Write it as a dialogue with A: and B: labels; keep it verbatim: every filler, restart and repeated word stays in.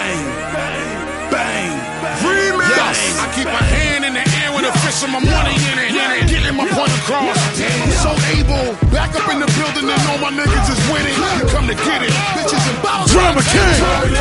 A: bang, bang, remix.
B: Yes. I keep my hand in the air with a fist of my money in it, getting my point across. I'm so able, back up in the building and all my niggas is with it. Come to get it, bitches and bottles.
A: Drama King.